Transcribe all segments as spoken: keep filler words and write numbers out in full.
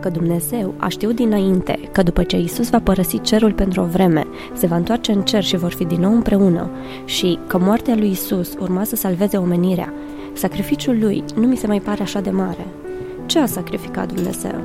dacă Dumnezeu a știut dinainte că după ce Iisus va părăsi cerul pentru o vreme, se va întoarce în cer și vor fi din nou împreună și că moartea lui Iisus urma să salveze omenirea, sacrificiul lui nu mi se mai pare așa de mare. Ce a sacrificat Dumnezeu?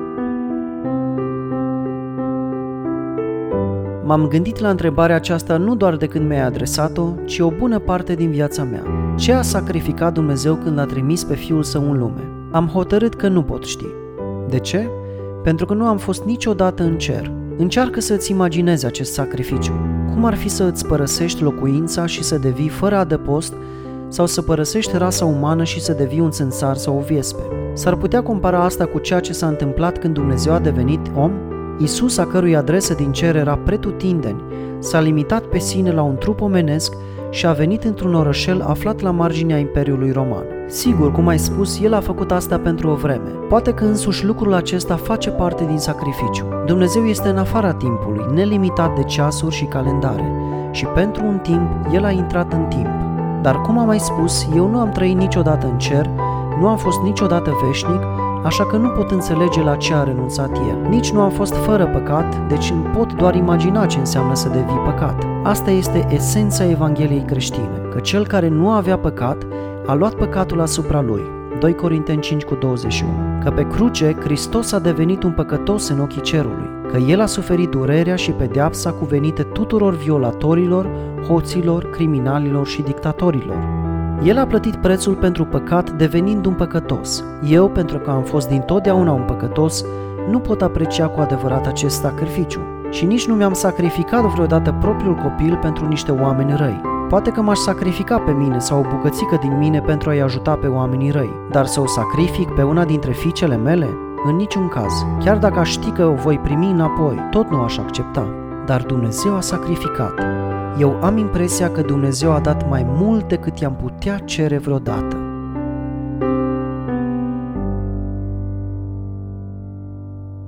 M-am gândit la întrebarea aceasta nu doar de când mi-ai adresat-o, ci o bună parte din viața mea. Ce a sacrificat Dumnezeu când l-a trimis pe Fiul Său în lume? Am hotărât că nu pot ști. De ce? Pentru că nu am fost niciodată în cer. Încearcă să-ți imaginezi acest sacrificiu. Cum ar fi să îți părăsești locuința și să devii fără adăpost sau să părăsești rasa umană și să devii un țânțar sau o viespe? S-ar putea compara asta cu ceea ce s-a întâmplat când Dumnezeu a devenit om? Iisus, a cărui adresă din cer era pretutindeni, s-a limitat pe sine la un trup omenesc și a venit într-un orășel aflat la marginea Imperiului Roman. Sigur, cum ai spus, El a făcut asta pentru o vreme. Poate că însuși lucrul acesta face parte din sacrificiu. Dumnezeu este în afara timpului, nelimitat de ceasuri și calendare, și pentru un timp El a intrat în timp. Dar cum am mai spus, eu nu am trăit niciodată în cer, nu am fost niciodată veșnic, așa că nu pot înțelege la ce a renunțat El. Nici nu am fost fără păcat, deci îmi pot doar imagina ce înseamnă să devii păcat. Asta este esența Evangheliei creștine, că Cel care nu avea păcat a luat păcatul asupra Lui. doi Corinteni cinci cu douăzeci și unu. Că pe cruce Hristos a devenit un păcătos în ochii cerului, că El a suferit durerea și pedeapsa cuvenite tuturor violatorilor, hoților, criminalilor și dictatorilor. El a plătit prețul pentru păcat devenind un păcătos. Eu, pentru că am fost dintotdeauna un păcătos, nu pot aprecia cu adevărat acest sacrificiu. Și nici nu mi-am sacrificat vreodată propriul copil pentru niște oameni răi. Poate că m-aș sacrifica pe mine sau o bucățică din mine pentru a-i ajuta pe oamenii răi, dar să o sacrific pe una dintre fiicele mele? În niciun caz. Chiar dacă aș ști că o voi primi înapoi, tot nu aș accepta. Dar Dumnezeu a sacrificat. Eu am impresia că Dumnezeu a dat mai mult decât i-am putea cere vreodată.